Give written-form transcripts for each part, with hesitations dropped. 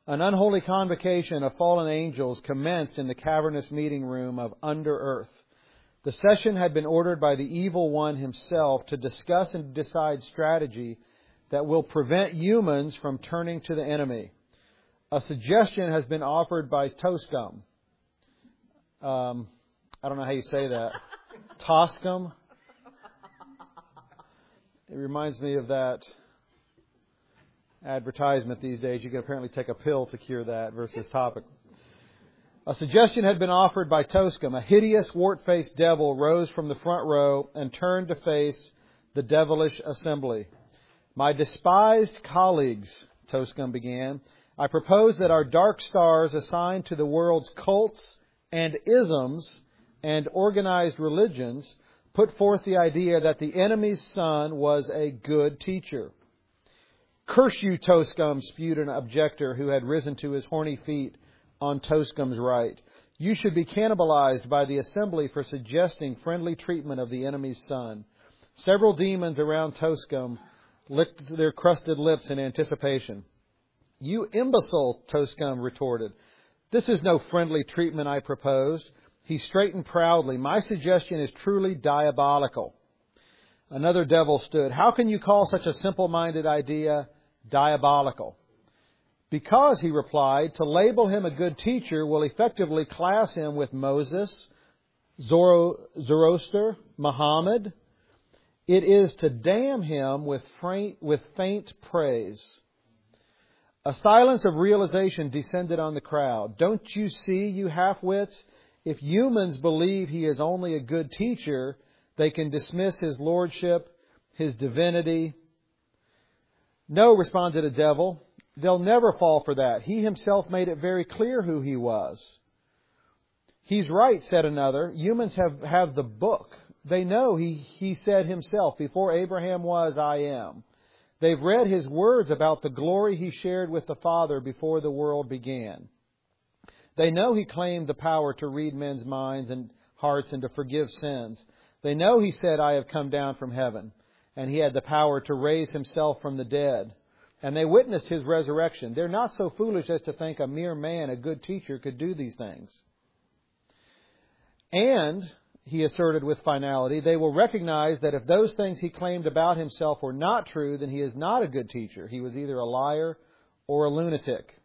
An unholy convocation of fallen angels commenced in the cavernous meeting room of Under Earth. The session had been ordered by the evil one himself to discuss and decide strategy that will prevent humans from turning to the enemy. A suggestion has been offered by Toscom. I don't know how you say that. Toscom? It reminds me of that advertisement these days. You can apparently take a pill to cure that versus topic. A suggestion had been offered by Toscom. A hideous, wart-faced devil rose from the front row and turned to face the devilish assembly. My despised colleagues, Toscom began, I propose that our dark stars assigned to the world's cults and isms and organized religions put forth the idea that the enemy's son was a good teacher. Curse you, Toscom, spewed an objector who had risen to his horny feet on Toscom's right. You should be cannibalized by the assembly for suggesting friendly treatment of the enemy's son. Several demons around Toscom licked their crusted lips in anticipation. You imbecile, Toscom retorted. This is no friendly treatment I proposed. He straightened proudly. My suggestion is truly diabolical. Another devil stood. How can you call such a simple-minded idea diabolical? Because, he replied, to label him a good teacher will effectively class him with Moses, Zoroaster, Muhammad. It is to damn him with faint praise. A silence of realization descended on the crowd. Don't you see, you half-wits? If humans believe he is only a good teacher, they can dismiss his lordship, his divinity. No, responded a devil. They'll never fall for that. He himself made it very clear who he was. He's right, said another. Humans have the book. They know he said himself, before Abraham was, I am. They've read his words about the glory he shared with the Father before the world began. They know he claimed the power to read men's minds and hearts and to forgive sins. They know he said, I have come down from heaven, and he had the power to raise himself from the dead. And they witnessed his resurrection. They're not so foolish as to think a mere man, a good teacher, could do these things. And, he asserted with finality, they will recognize that if those things he claimed about himself were not true, then he is not a good teacher. He was either a liar or a lunatic.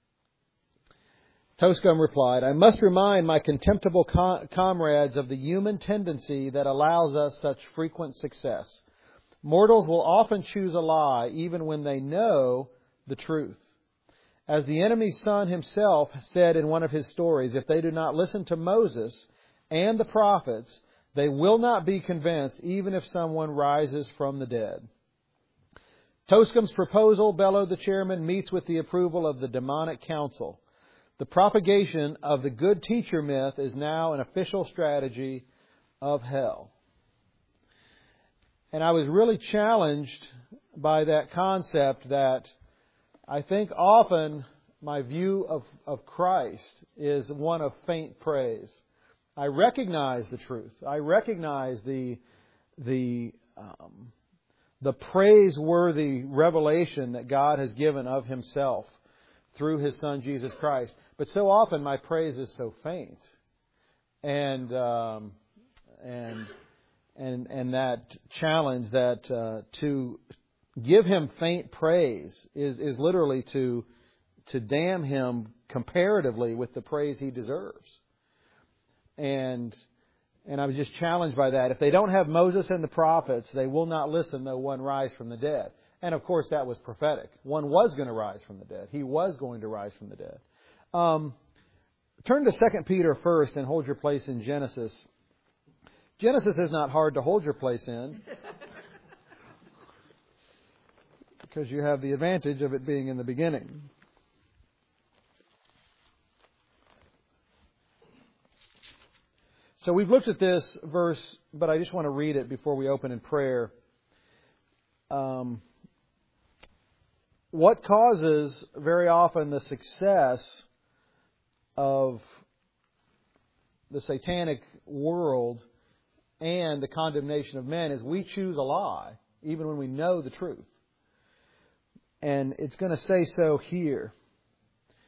Toscom replied, I must remind my contemptible comrades of the human tendency that allows us such frequent success. Mortals will often choose a lie even when they know the truth. As the enemy's son himself said in one of his stories, if they do not listen to Moses and the prophets, they will not be convinced even if someone rises from the dead. Toscom's proposal, bellowed the chairman, meets with the approval of the demonic council. The propagation of the good teacher myth is now an official strategy of hell. And I was really challenged by that concept that I think often my view of Christ is one of faint praise. I recognize the truth. I recognize the praiseworthy revelation that God has given of Himself through His Son, Jesus Christ. But so often my praise is so faint. And that challenge that to give Him faint praise is literally to damn Him comparatively with the praise He deserves. And I was just challenged by that. If they don't have Moses and the prophets, they will not listen though one rise from the dead. And of course that was prophetic. One was going to rise from the dead. He was going to rise from the dead. Turn to 2 Peter first and hold your place in Genesis. Genesis is not hard to hold your place in because you have the advantage of it being in the beginning. So we've looked at this verse, but I just want to read it before we open in prayer. What causes very often the success of the satanic world and the condemnation of men is we choose a lie, even when we know the truth. And it's going to say so here.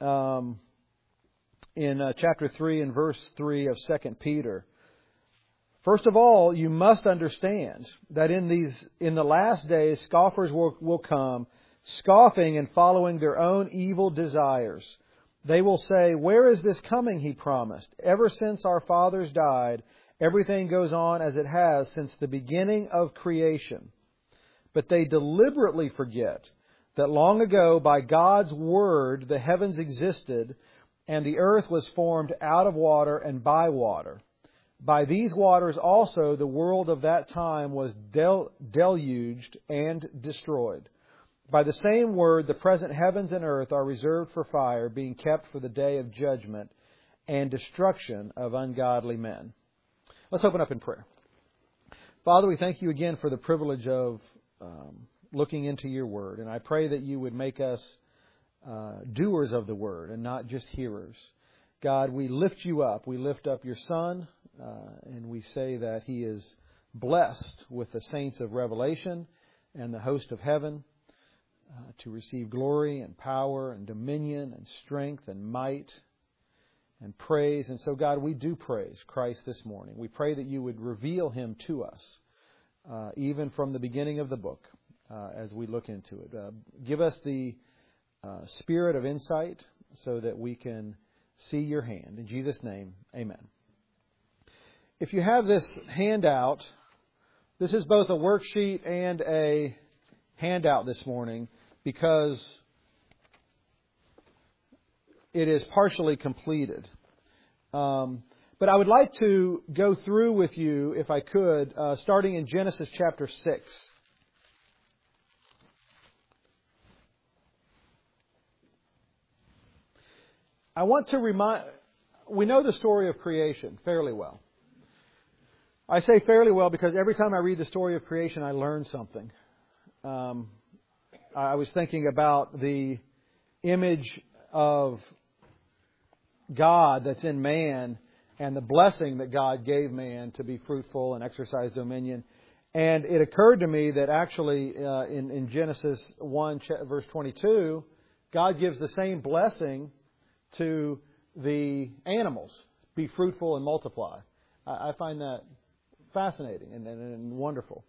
in chapter 3 and verse 3 of 2 Peter. First of all, you must understand that in the last days, scoffers will come, scoffing and following their own evil desires. They will say, "Where is this coming he promised? Ever since our fathers died, everything goes on as it has since the beginning of creation." But they deliberately forget that long ago, by God's word, the heavens existed, and the earth was formed out of water and by water. By these waters also the world of that time was deluged and destroyed. By the same word, the present heavens and earth are reserved for fire, being kept for the day of judgment and destruction of ungodly men. Let's open up in prayer. Father, we thank you again for the privilege of looking into your word. And I pray that you would make us doers of the word and not just hearers. God, we lift you up. We lift up your Son, and we say that he is blessed with the saints of Revelation and the host of heaven to receive glory and power and dominion and strength and might and praise. And so, God, we do praise Christ this morning. We pray that you would reveal him to us, even from the beginning of the book, as we look into it. Give us the spirit of insight so that we can see your hand. In Jesus' name, amen. If you have this handout, this is both a worksheet and a handout this morning because it is partially completed. But I would like to go through with you, if I could, starting in Genesis chapter 6. I want to we know the story of creation fairly well. I say fairly well because every time I read the story of creation, I learn something. I was thinking about the image of God that's in man and the blessing that God gave man to be fruitful and exercise dominion. And it occurred to me that actually in Genesis 1, verse 22, God gives the same blessing to the animals. Be fruitful and multiply. I find that fascinating and wonderful.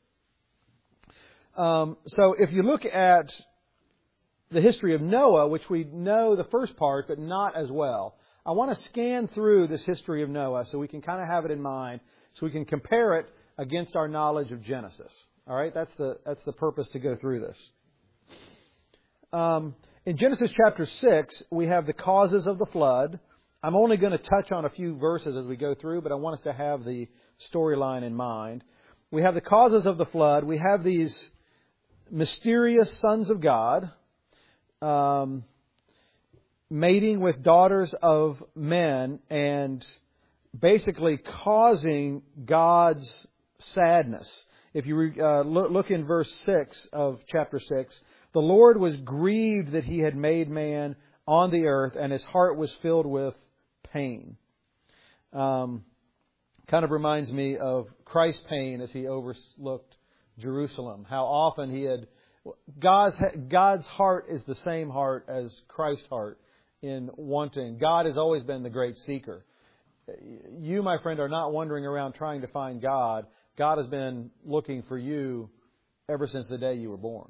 So if you look at the history of Noah, which we know the first part, but not as well, I want to scan through this history of Noah so we can kind of have it in mind, so we can compare it against our knowledge of Genesis. All right, that's the purpose to go through this. In Genesis chapter 6, we have the causes of the flood. I'm only going to touch on a few verses as we go through, but I want us to have the storyline in mind. We have the causes of the flood. We have these mysterious sons of God mating with daughters of men and basically causing God's sadness. If you look in verse 6 of chapter 6, the Lord was grieved that he had made man on the earth, and his heart was filled with pain. Kind of reminds me of Christ's pain as he overlooked Jerusalem. How often he had... God's heart is the same heart as Christ's heart in wanting. God has always been the great seeker. You, my friend, are not wandering around trying to find God. God has been looking for you ever since the day you were born.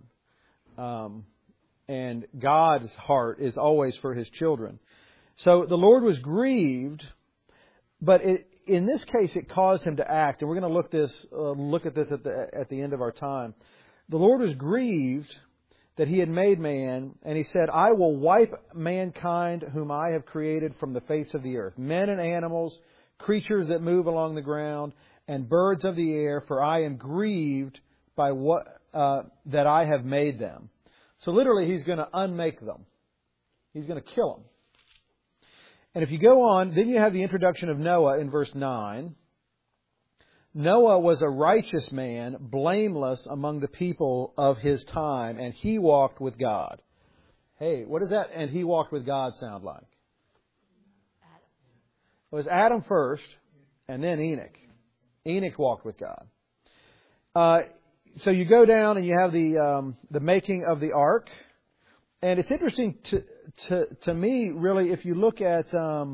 And God's heart is always for His children. So the Lord was grieved, but in this case it caused Him to act. And we're going to look at this at the end of our time. The Lord was grieved that He had made man, and He said, "I will wipe mankind whom I have created from the face of the earth, men and animals, creatures that move along the ground, and birds of the air, for I am grieved by what that I have made them." So literally, He's going to unmake them. He's going to kill them. And if you go on, then you have the introduction of Noah in verse 9. Noah was a righteous man, blameless among the people of his time, and he walked with God. Hey, what does that "and he walked with God" sound like? It was Adam first, and then Enoch. Enoch walked with God. So you go down and you have the making of the ark, And it's interesting to me, really, if you look at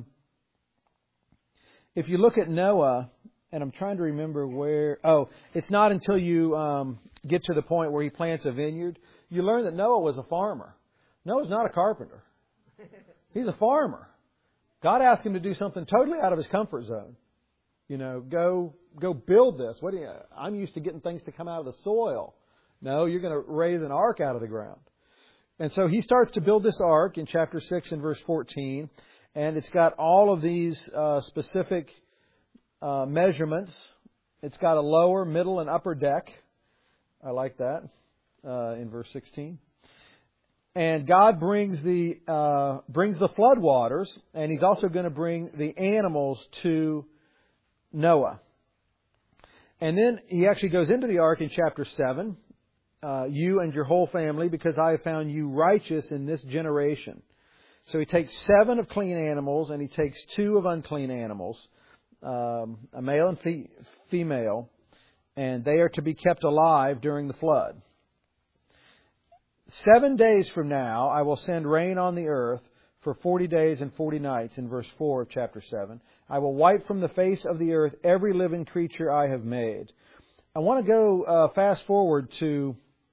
Noah, and I'm trying to remember where. Oh, it's not until you get to the point where he plants a vineyard, you learn that Noah was a farmer. Noah's not a carpenter. He's a farmer. God asked him to do something totally out of his comfort zone. Go build this. I'm used to getting things to come out of the soil. No, you're going to raise an ark out of the ground. And so he starts to build this ark in chapter 6 and verse 14. And it's got all of these specific measurements. It's got a lower, middle, and upper deck. I like that in verse 16. And God brings the flood waters, and He's also going to bring the animals to Noah. And then He actually goes into the ark in chapter 7. You and your whole family, because I have found you righteous in this generation. So He takes 7 of clean animals, and He takes 2 of unclean animals, a male and female, and they are to be kept alive during the flood. 7 days from now, I will send rain on the earth for 40 days and 40 nights, in verse 4 of chapter 7. I will wipe from the face of the earth every living creature I have made. I want to go fast forward to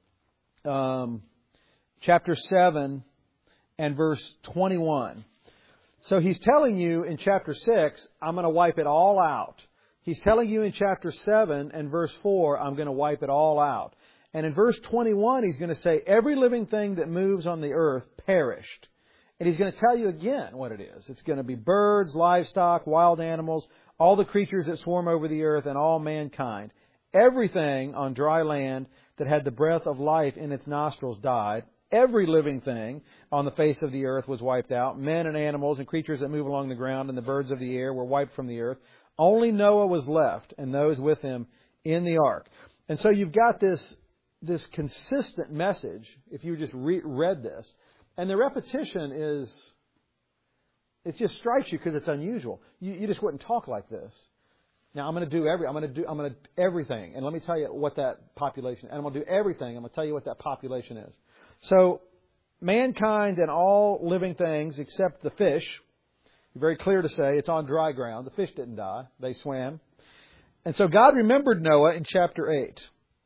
chapter 7 and verse 21. So He's telling you in chapter 6, I'm going to wipe it all out. He's telling you in chapter 7 and verse 4, I'm going to wipe it all out. And in verse 21, He's going to say, every living thing that moves on the earth perished. And He's going to tell you again what it is. It's going to be birds, livestock, wild animals, all the creatures that swarm over the earth, and all mankind. Everything on dry land that had the breath of life in its nostrils died. Every living thing on the face of the earth was wiped out. Men and animals and creatures that move along the ground and the birds of the air were wiped from the earth. Only Noah was left and those with him in the ark. And so you've got this consistent message, if you just read this. And the repetition it just strikes you because it's unusual. You just wouldn't talk like this. Now I'm going to do everything. And let me tell you what that population, and I'm going to do everything. I'm going to tell you what that population is. So mankind and all living things except the fish, very clear to say, it's on dry ground. The fish didn't die. They swam. And so God remembered Noah in chapter 8.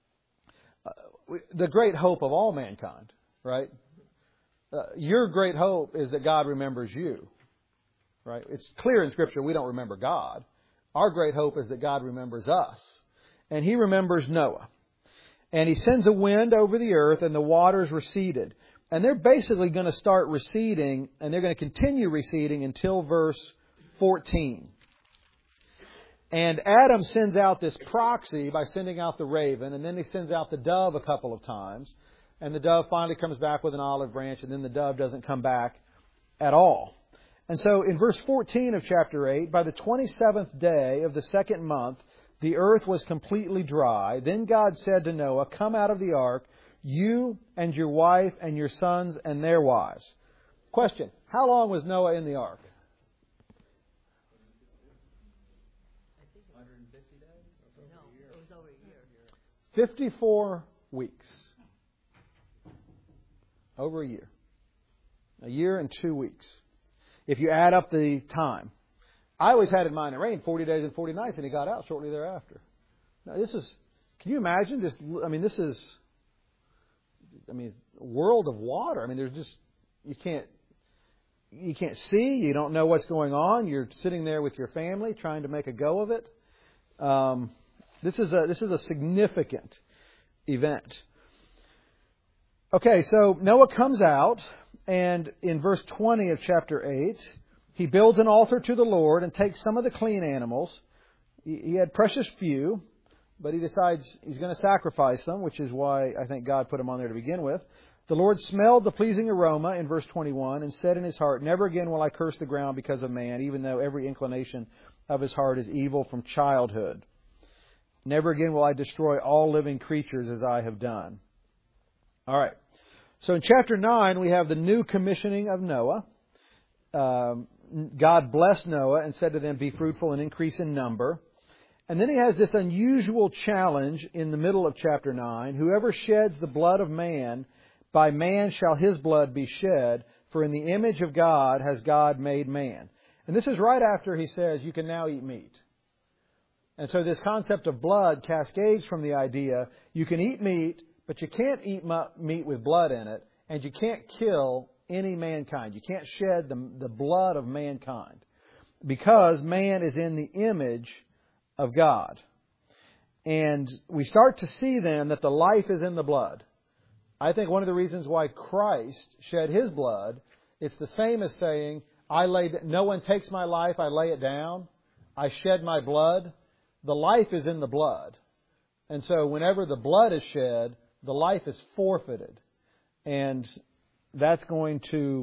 The great hope of all mankind, right? Your great hope is that God remembers you, right? It's clear in Scripture we don't remember God. Our great hope is that God remembers us. And He remembers Noah. And He sends a wind over the earth and the waters receded. And they're basically going to start receding, and they're going to continue receding until verse 14. And Adam sends out this proxy by sending out the raven, and then he sends out the dove a couple of times. And the dove finally comes back with an olive branch, and then the dove doesn't come back at all. And so in verse 14 of chapter 8, by the 27th day of the second month, the earth was completely dry. Then God said to Noah, come out of the ark, you and your wife and your sons and their wives. Question, how long was Noah in the ark? 150 days? No, it was over a year. 54 weeks. Over a year. A year and 2 weeks. If you add up the time. I always had in mind it rained 40 days and 40 nights and He got out shortly thereafter. Now can you imagine this? This is a world of water. There's just, you can't see, you don't know what's going on. You're sitting there with your family trying to make a go of it. This is a significant event. Okay, so Noah comes out, and in verse 20 of chapter 8, he builds an altar to the Lord and takes some of the clean animals. He had precious few, but he decides he's going to sacrifice them, which is why I think God put them on there to begin with. The Lord smelled the pleasing aroma in verse 21 and said in His heart, never again will I curse the ground because of man, even though every inclination of his heart is evil from childhood. Never again will I destroy all living creatures as I have done. All right. So in chapter 9, we have the new commissioning of Noah. God blessed Noah and said to them, be fruitful and increase in number. And then He has this unusual challenge in the middle of chapter 9. Whoever sheds the blood of man by man shall his blood be shed, for in the image of God has God made man. And this is right after he says, you can now eat meat. And so this concept of blood cascades from the idea, you can eat meat, but you can't eat meat with blood in it, and you can't kill any mankind. You can't shed the blood of mankind, because man is in the image of God. And we start to see then that the life is in the blood. I think one of the reasons why Christ shed His blood, it's the same as saying, no one takes my life, I lay it down. I shed my blood. The life is in the blood. And so whenever the blood is shed, the life is forfeited. And that's going to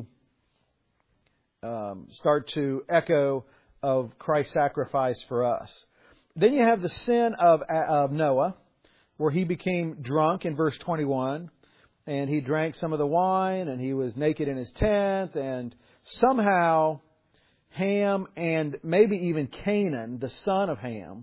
start to echo of Christ's sacrifice for us. Then you have the sin of Noah, where he became drunk in verse 21. And he drank some of the wine, and he was naked in his tent, and somehow Ham and maybe even Canaan, the son of Ham,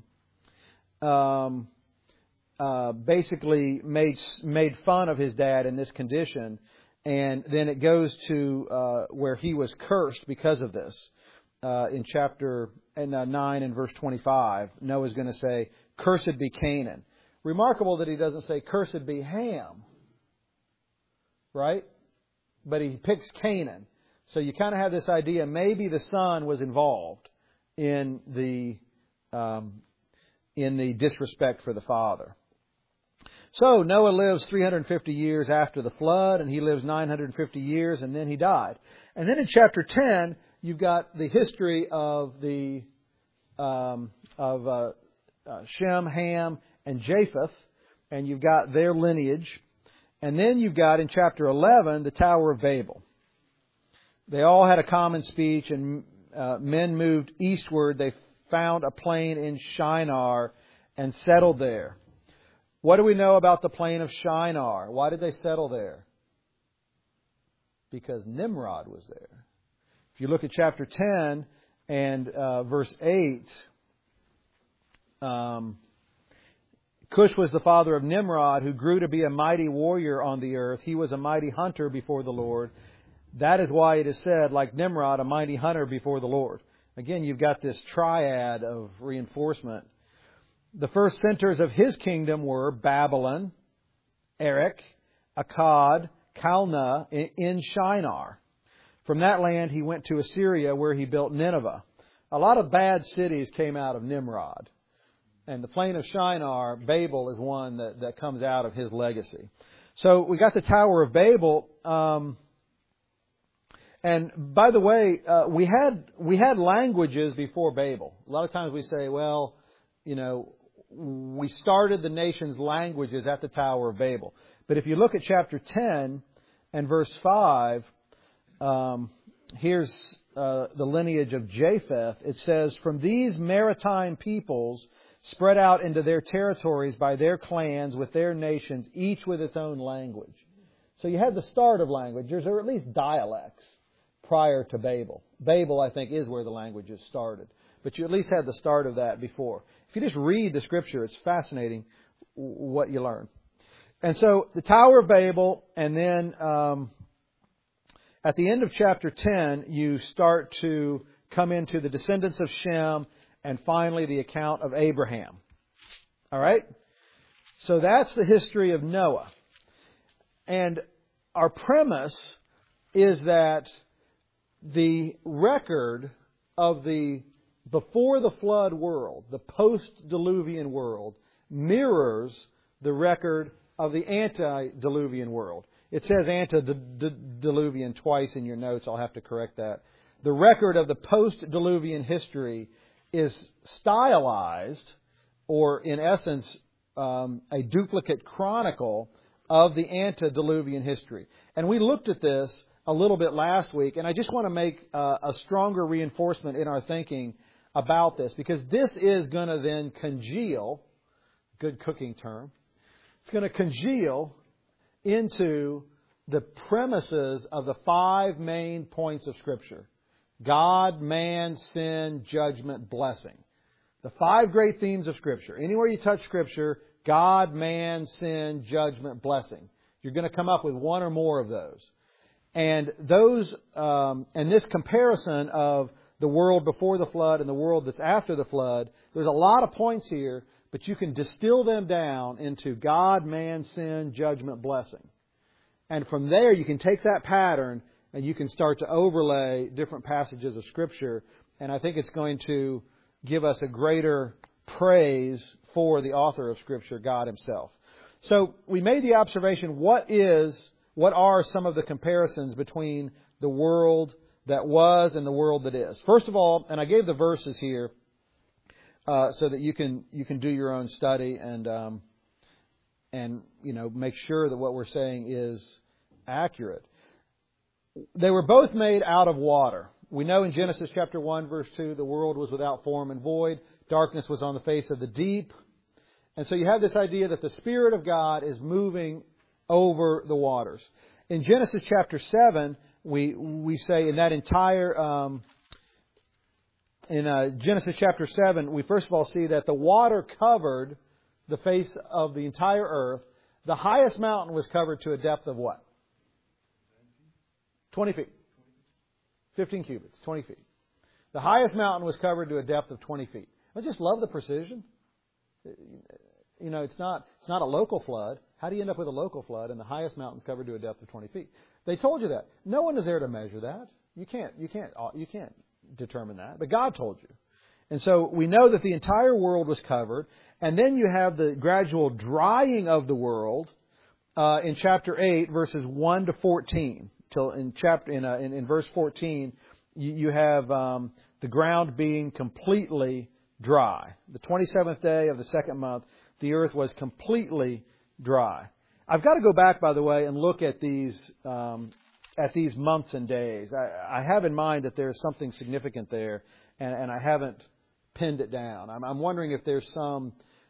basically made fun of his dad in this condition. And then it goes to where he was cursed because of this. In chapter 9 and verse 25, Noah's going to say, "Cursed be Canaan." Remarkable that he doesn't say, "Cursed be Ham." Right? But he picks Canaan. So you kind of have this idea, maybe the son was involved in the disrespect for the father. So Noah lives 350 years after the flood, and he lives 950 years, and then he died. And then in chapter 10, you've got the history of Shem, Ham, and Japheth, and you've got their lineage. And then you've got in chapter 11 the Tower of Babel. They all had a common speech, and men moved eastward. They found a plain in Shinar and settled there. What do we know about the plain of Shinar? Why did they settle there? Because Nimrod was there. If you look at chapter 10 and verse 8, Cush was the father of Nimrod, who grew to be a mighty warrior on the earth. He was a mighty hunter before the Lord. That is why it is said, like Nimrod, a mighty hunter before the Lord. Again, you've got this triad of reinforcement. The first centers of his kingdom were Babylon, Erech, Akkad, Calneh, in Shinar. From that land he went to Assyria, where he built Nineveh. A lot of bad cities came out of Nimrod. And the plain of Shinar, Babel, is one that comes out of his legacy. So we got the Tower of Babel. And by the way, we had languages before Babel. A lot of times we say, well, we started the nation's languages at the Tower of Babel. But if you look at chapter 10 and verse 5, here's the lineage of Japheth. It says, "From these maritime peoples spread out into their territories by their clans with their nations, each with its own language." So you had the start of languages, or at least dialects, prior to Babel. Babel, I think, is where the languages started. But you at least had the start of that before. If you just read the Scripture, it's fascinating what you learn. And so the Tower of Babel, and then at the end of chapter 10, you start to come into the descendants of Shem, and finally the account of Abraham. All right? So that's the history of Noah. And our premise is that the record of the before the flood world, the post-diluvian world, mirrors the record of the antediluvian world. It says antediluvian twice in your notes. I'll have to correct that. The record of the post-diluvian history is stylized, or in essence, a duplicate chronicle of the antediluvian history. And we looked at this a little bit last week, and I just want to make a stronger reinforcement in our thinking about this, because this is going to then congeal, good cooking term, it's going to congeal into the premises of the 5 main points of Scripture. God, man, sin, judgment, blessing. The 5 great themes of Scripture. Anywhere you touch Scripture, God, man, sin, judgment, blessing. You're going to come up with one or more of those. And this comparison of the world before the flood and the world that's after the flood, there's a lot of points here, but you can distill them down into God, man, sin, judgment, blessing. And from there, you can take that pattern and you can start to overlay different passages of Scripture. And I think it's going to give us a greater praise for the author of Scripture, God Himself. So we made the observation, what are some of the comparisons between the world that was and the world that is? First of all, and I gave the verses here so that you can do your own study and make sure that what we're saying is accurate. They were both made out of water. We know in Genesis chapter 1, verse 2, the world was without form and void. Darkness was on the face of the deep. And so you have this idea that the Spirit of God is moving over the waters. In Genesis chapter 7, we say in that entire... In Genesis chapter 7, we first of all see that the water covered the face of the entire earth. The highest mountain was covered to a depth of what? 20 feet. 15 cubits, 20 feet. The highest mountain was covered to a depth of 20 feet. I just love the precision. It's not a local flood. How do you end up with a local flood and the highest mountain's covered to a depth of 20 feet? They told you that. No one is there to measure that. You can't determine that. But God told you. And so we know that the entire world was covered. And then you have the gradual drying of the world in chapter 8, verses 1 to 14. Till in verse 14, you have the ground being completely dry. The 27th day of the second month, the earth was completely dry. I've got to go back, by the way, and look at these months and days. I have in mind that there's something significant there, and I haven't pinned it down. I'm wondering if there's some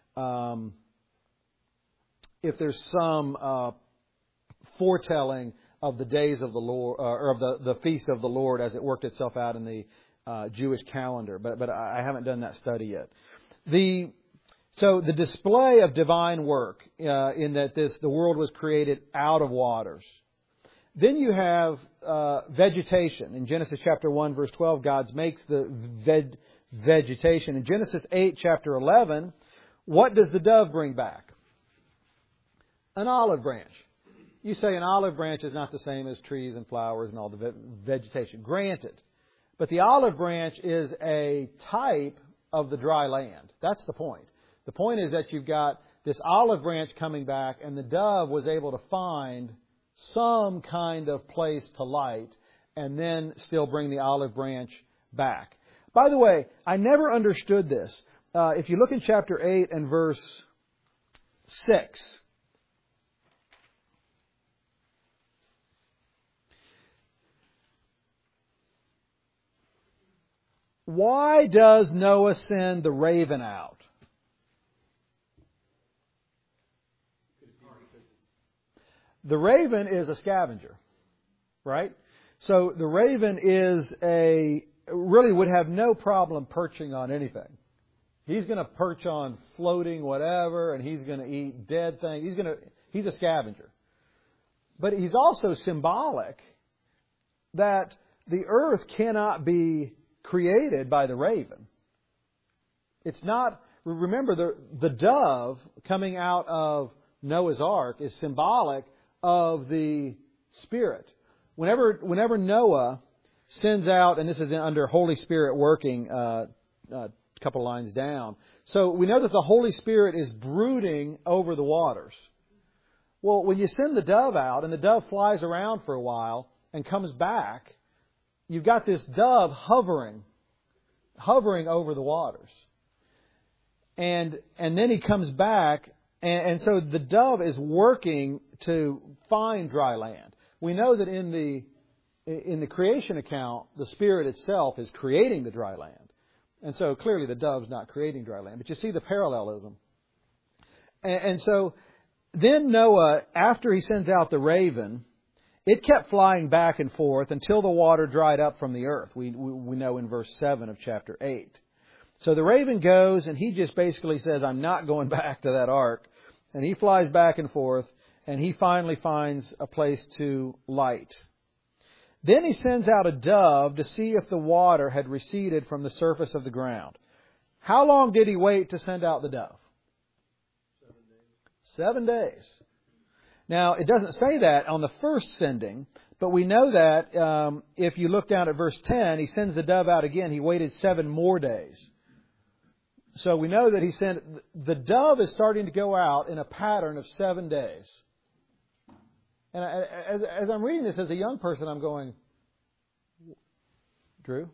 foretelling of the days of the Lord, or of the feast of the Lord as it worked itself out in the Jewish calendar, but I haven't done that study yet. So the display of divine work in that the world was created out of waters. Then you have vegetation. In Genesis chapter 1, verse 12, God makes the vegetation. In Genesis 8, chapter 11, what does the dove bring back? An olive branch. You say an olive branch is not the same as trees and flowers and all the vegetation. Granted. But the olive branch is a type of the dry land. That's the point. The point is that you've got this olive branch coming back, and the dove was able to find some kind of place to light and then still bring the olive branch back. By the way, I never understood this. If you look in chapter 8 and verse 6, why does Noah send the raven out? The raven is a scavenger, right? So the raven really would have no problem perching on anything. He's going to perch on floating whatever, and he's going to eat dead things. He's a scavenger. But he's also symbolic that the earth cannot be created by the raven. It's not, remember, the dove coming out of Noah's Ark is symbolic of the Spirit. Whenever Noah sends out, and this is under Holy Spirit working, a couple lines down. So we know that the Holy Spirit is brooding over the waters. Well, when you send the dove out, and the dove flies around for a while and comes back, you've got this dove hovering over the waters. And then he comes back, and so the dove is working to find dry land. We know that in the creation account, the Spirit itself is creating the dry land. And so clearly the dove's not creating dry land. But you see the parallelism. And so then Noah, after he sends out the raven, it kept flying back and forth until the water dried up from the earth. We know in verse 7 of chapter 8. So the raven goes, and he just basically says, I'm not going back to that ark. And he flies back and forth. and he finally finds a place to light. Then he sends out a dove to see if the water had receded from the surface of the ground. How long did he wait to send out the dove? 7 days. Now, it doesn't say that on the first sending, but we know that if you look down at verse 10, he sends the dove out again. He waited 7 more days. So we know that he sent... The dove is starting to go out in a pattern of 7 days. And as I'm reading this as a young person, I'm going, Drew?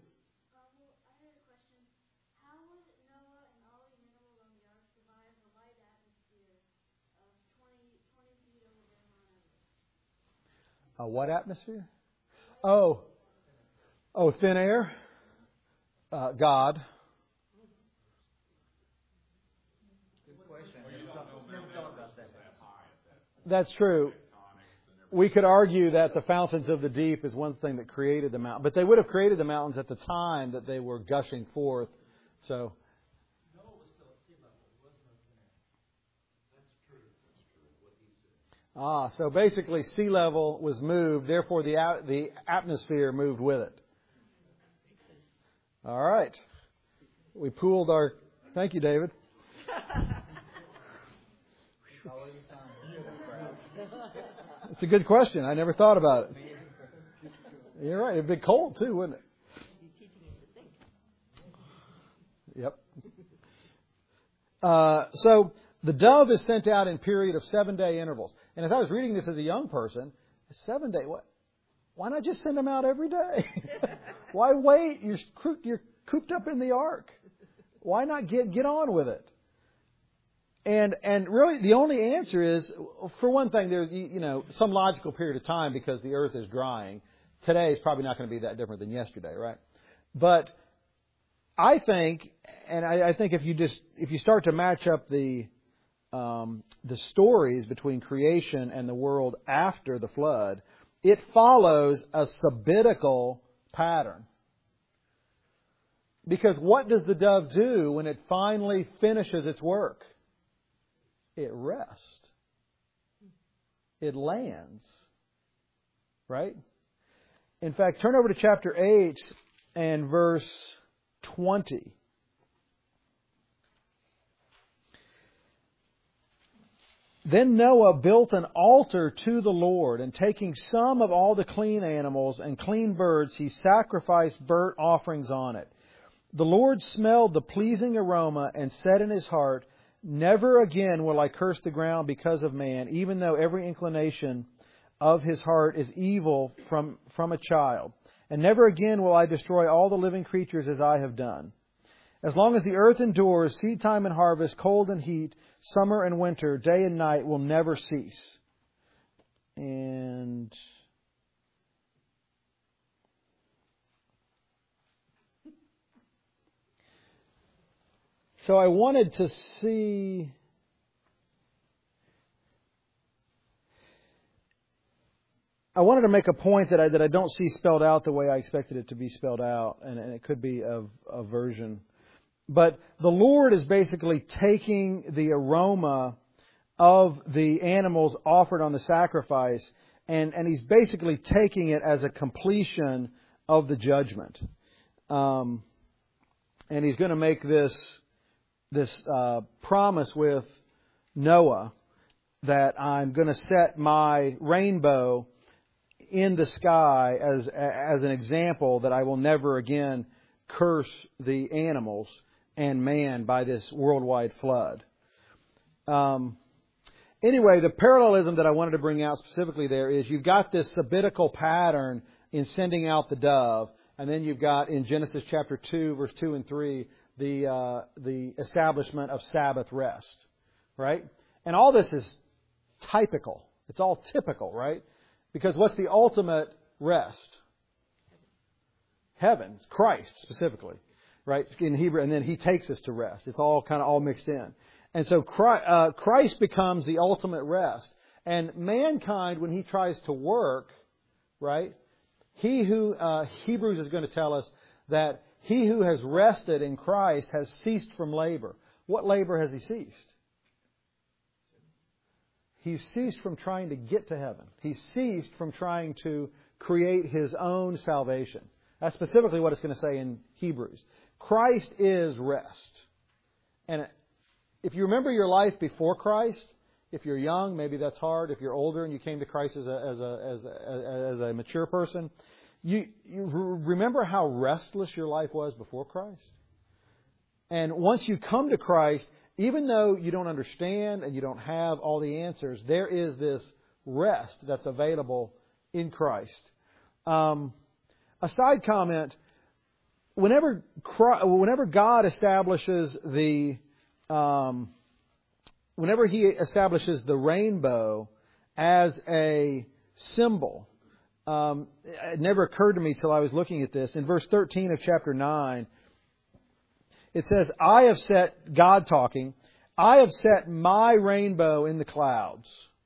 What atmosphere? Oh, thin air? God. Good question. Never thought about that. That's true. We could argue that the fountains of the deep is one thing that created the mountain. But they would have created the mountains at the time that they were gushing forth. So... so basically sea level was moved, therefore the atmosphere moved with it. All right. We pooled our... Thank you, David. It's a good question. I never thought about it. You're right. It'd be cold too, wouldn't it? Yep. So the dove is sent out in period of 7-day intervals. And as I was reading this as a young person, 7 day, what? Why not just send them out every day? Why wait? You're cooped up in the ark. Why not get on with it? And really, the only answer is, for one thing, there's some logical period of time because the earth is drying. Today is probably not going to be that different than yesterday, right? But I think, and I think if you start to match up the stories between creation and the world after the flood, it follows a sabbatical pattern. Because what does the dove do when it finally finishes its work? It rests. It lands. Right? In fact, turn over to chapter 8 and verse 20. Then Noah built an altar to the Lord, and taking some of all the clean animals and clean birds, he sacrificed burnt offerings on it. The Lord smelled the pleasing aroma and said in his heart, "Never again will I curse the ground because of man, even though every inclination of his heart is evil from a child. And never again will I destroy all the living creatures as I have done. As long as the earth endures, seed time and harvest, cold and heat, summer and winter, day and night will never cease." And so I wanted to see... I wanted to make a point that I don't see spelled out the way I expected it to be spelled out, and it could be a version. But the Lord is basically taking the aroma of the animals offered on the sacrifice, and He's basically taking it as a completion of the judgment. And He's going to make this promise with Noah that I'm going to set my rainbow in the sky as an example that I will never again curse the animals and man by this worldwide flood. Anyway, the parallelism that I wanted to bring out specifically there is you've got this sabbatical pattern in sending out the dove, and then you've got in Genesis chapter 2, verse 2 and 3, the establishment of Sabbath rest, right? And all this is typical. It's all typical, right? Because what's the ultimate rest? Heaven, Christ specifically, right? In Hebrew, and then He takes us to rest. It's all kind of all mixed in. And so Christ becomes the ultimate rest. And mankind, when he tries to work, right? Hebrews is going to tell us that he who has rested in Christ has ceased from labor. What labor has he ceased? He's ceased from trying to get to heaven. He's ceased from trying to create His own salvation. That's specifically what it's going to say in Hebrews. Christ is rest. And if you remember your life before Christ, if you're young, maybe that's hard. If you're older and you came to Christ as a mature person, you remember how restless your life was before Christ? And once you come to Christ, even though you don't understand and you don't have all the answers, there is this rest that's available in Christ. A side comment, whenever God establishes whenever He establishes the rainbow as a symbol, it never occurred to me till I was looking at this. In verse 13 of chapter 9, it says, God talking, I have set my rainbow in the clouds.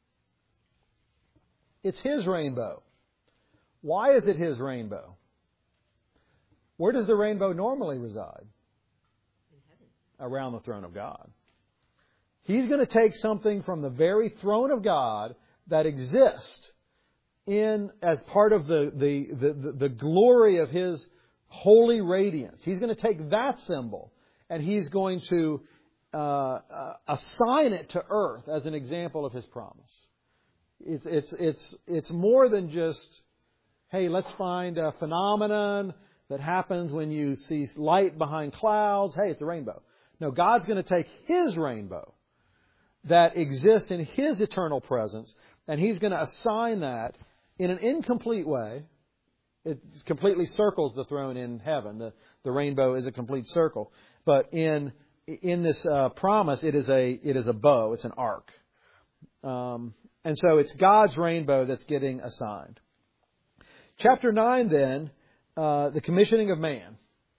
It's His rainbow. Why is it His rainbow? Where does the rainbow normally reside? In heaven. Around the throne of God. He's going to take something from the very throne of God that exists as part of the glory of His holy radiance. He's going to take that symbol and He's going to assign it to earth as an example of His promise. It's more than just, hey, let's find a phenomenon that happens when you see light behind clouds. Hey, it's a rainbow. No, God's going to take His rainbow that exists in His eternal presence, and He's going to assign that in an incomplete way. It completely circles the throne in heaven. The rainbow is a complete circle. But in this promise, it is a bow. It's an arc. And so it's God's rainbow that's getting assigned. Chapter 9 then, the commissioning of man.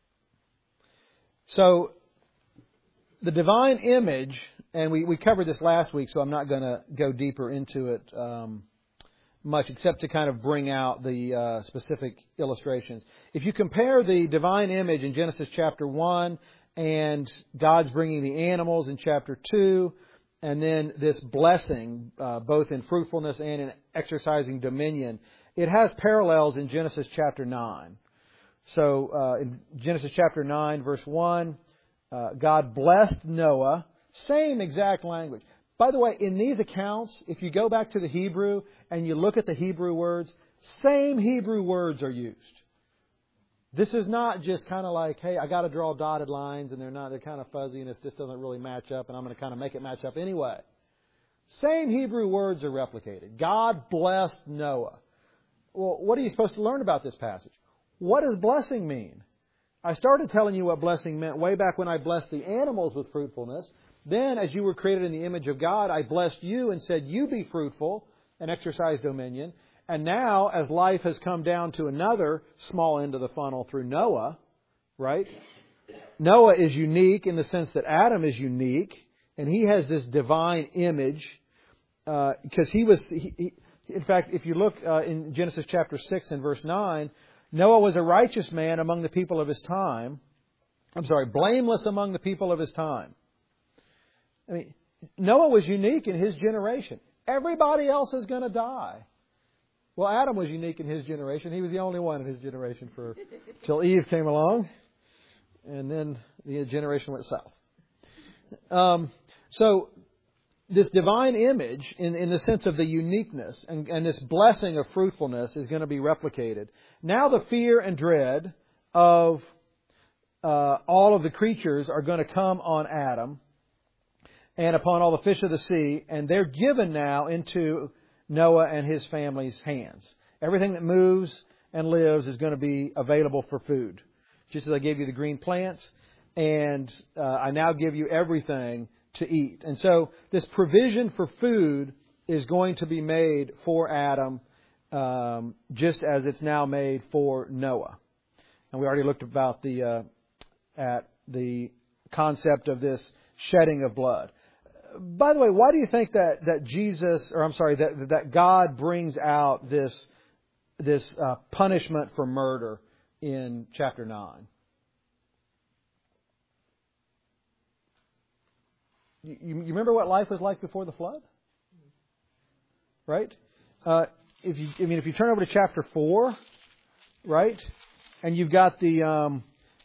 So the divine image, and we covered this last week, so I'm not going to go deeper into it much, except to kind of bring out the specific illustrations. If you compare the divine image in Genesis chapter 1 and God's bringing the animals in chapter 2, and then this blessing, both in fruitfulness and in exercising dominion, it has parallels in Genesis chapter 9. So in Genesis chapter 9, verse 1, God blessed Noah. Same exact language. By the way, in these accounts, if you go back to the Hebrew and you look at the Hebrew words, same Hebrew words are used. This is not just kind of like, hey, I got to draw dotted lines and they're kind of fuzzy and this doesn't really match up and I'm going to kind of make it match up anyway. Same Hebrew words are replicated. God blessed Noah. Well, what are you supposed to learn about this passage? What does blessing mean? I started telling you what blessing meant way back when I blessed the animals with fruitfulness. Then, as you were created in the image of God, I blessed you and said, you be fruitful and exercise dominion. And now, as life has come down to another small end of the funnel through Noah, right? Noah is unique in the sense that Adam is unique. And he has this divine image because in fact, if you look in Genesis chapter 6 and verse 9, Noah was a righteous man among the people of his time. Blameless among the people of his time. I mean, Noah was unique in his generation. Everybody else is going to die. Well, Adam was unique in his generation. He was the only one in his generation till Eve came along. And then the generation went south. So this divine image, in the sense of the uniqueness and this blessing of fruitfulness, is going to be replicated. Now the fear and dread of all of the creatures are going to come on Adam and upon all the fish of the sea, and they're given now into Noah and his family's hands. Everything that moves and lives is going to be available for food. Just as I gave you the green plants, and I now give you everything to eat. And so this provision for food is going to be made for Adam just as it's now made for Noah. And we already looked at the concept of this shedding of blood. By the way, why do you think that God brings out this punishment for murder in chapter 9? You remember what life was like before the flood? right? If you turn over to chapter 4, right, and you've got the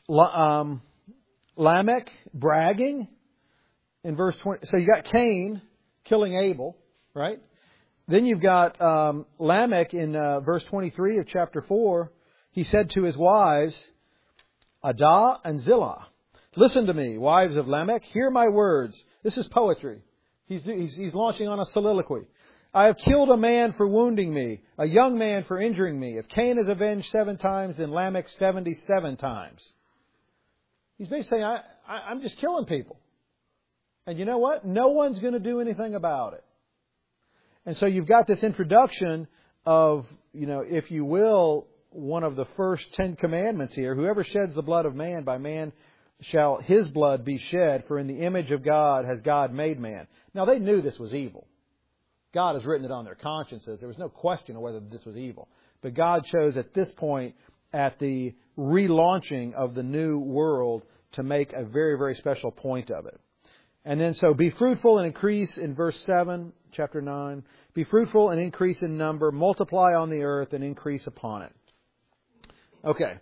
Lamech bragging in verse 20. So you got Cain killing Abel, right? Then you've got Lamech in verse 23 of chapter 4. He said to his wives, Adah and Zillah, listen to me, wives of Lamech, hear my words. This is poetry. He's launching on a soliloquy. I have killed a man for wounding me, a young man for injuring me. If Cain is avenged 7 times, then Lamech 77 times. He's basically saying, I'm just killing people. And you know what? No one's going to do anything about it. And so you've got this introduction of, if you will, one of the first 10 commandments here. Whoever sheds the blood of man, by man shall his blood be shed, for in the image of God has God made man. Now they knew this was evil. God has written it on their consciences. There was no question of whether this was evil. But God chose at this point, at the relaunching of the new world, to make a very, very special point of it. And then so be fruitful and increase in verse 7, chapter 9. Be fruitful and increase in number, multiply on the earth and increase upon it. Okay.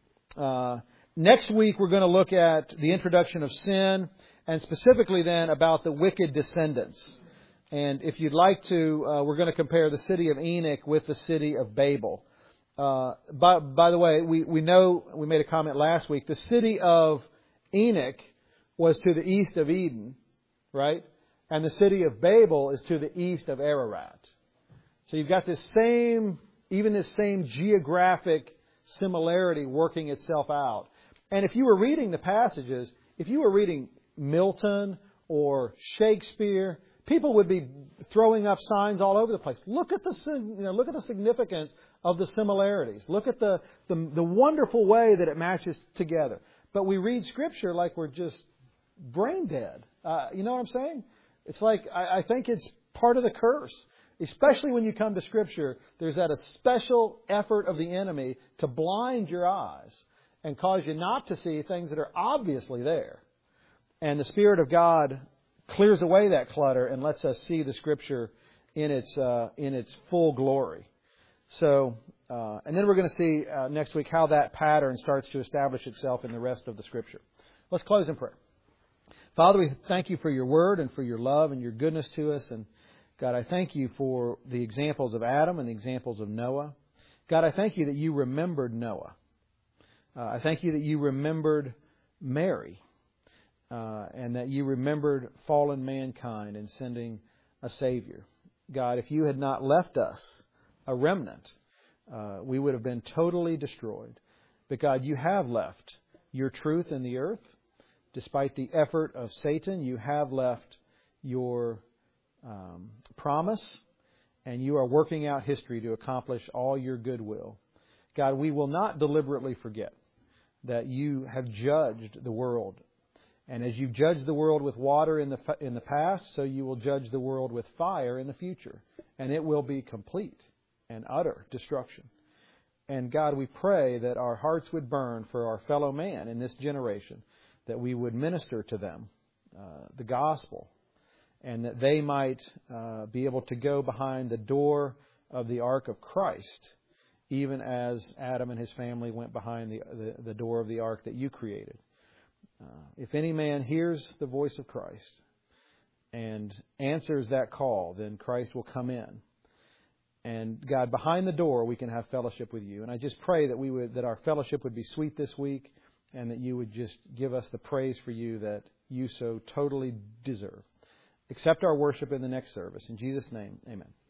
Next week we're going to look at the introduction of sin, and specifically then about the wicked descendants. And if you'd like to, we're going to compare the city of Enoch with the city of Babel. By the way, we know, we made a comment last week, the city of Enoch was to the east of Eden, right? And the city of Babel is to the east of Ararat. So you've got this same geographic similarity working itself out. And if you were reading the passages, if you were reading Milton or Shakespeare, people would be throwing up signs all over the place. Look at the significance of the similarities. Look at the wonderful way that it matches together. But we read Scripture like we're just brain dead. You know what I'm saying? It's like, I think it's part of the curse. Especially when you come to Scripture, there's that a special effort of the enemy to blind your eyes and cause you not to see things that are obviously there. And the Spirit of God clears away that clutter and lets us see the Scripture in its full glory. So, and then we're going to see next week how that pattern starts to establish itself in the rest of the Scripture. Let's close in prayer. Father, we thank you for your word and for your love and your goodness to us. And God, I thank you for the examples of Adam and the examples of Noah. God, I thank you that you remembered Noah. I thank you that you remembered Mary. And that you remembered fallen mankind in sending a Savior. God, if you had not left us a remnant, we would have been totally destroyed. But God, you have left your truth in the earth. Despite the effort of Satan, you have left your promise, and you are working out history to accomplish all your goodwill. God, we will not deliberately forget that you have judged the world. And as you judged the world with water in the past, so you will judge the world with fire in the future. And it will be complete and utter destruction. And God, we pray that our hearts would burn for our fellow man in this generation, that we would minister to them the gospel, and that they might be able to go behind the door of the ark of Christ, even as Adam and his family went behind the door of the ark that you created. If any man hears the voice of Christ and answers that call, then Christ will come in. And God, behind the door, we can have fellowship with you. And I just pray that our fellowship would be sweet this week, and that you would just give us the praise for you that you so totally deserve. Accept our worship in the next service. In Jesus' name, amen.